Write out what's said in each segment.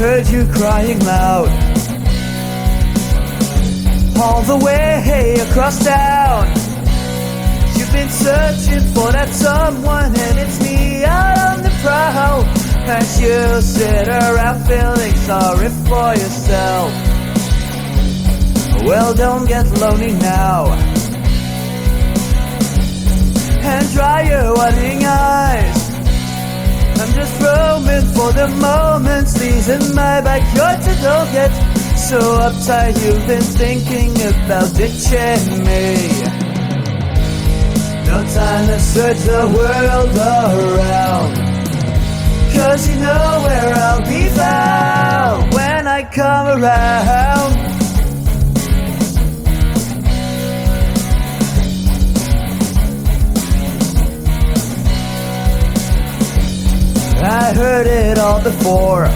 heard you crying loud all the way across town. You've been searching for that someone, and it's me out on the prowl. As you sit around feeling sorry for yourself. Well, don't get lonely now, and dry your warning eyes. I'm just roaming for the moments, these in my backyard, so don't get so uptight. You've been thinking about ditching me. No time to search the world around, 'cause you know where I'll be found when I come around. I heard it all before,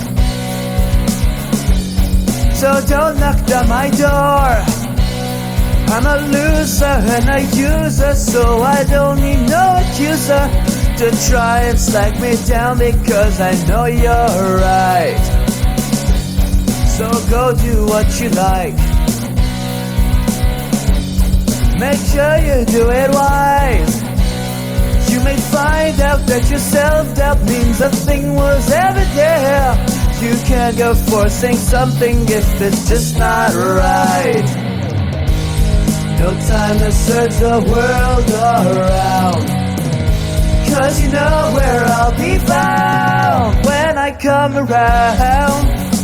so don't knock down my door. I'm a loser and a user, so I don't need no accuser to try and slack me down, because I know you're right. So go do what you like, make sure you do it wise. You may find out that your self-doubt means nothing was ever there. You can't go forcing something if it's just not right. No time to search the world around, 'cause you know where I'll be found when I come around.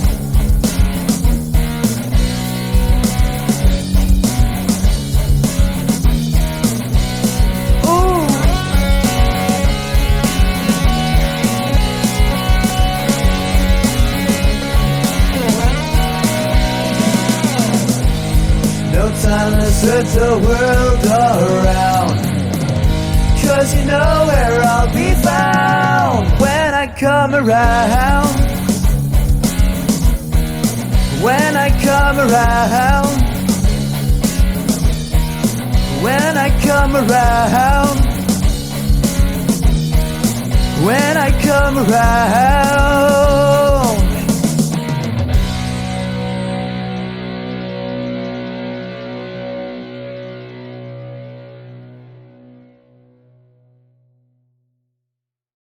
No time to search the world around, 'cause you know where I'll be found when I come around. When I come around. When I come around. When I come around.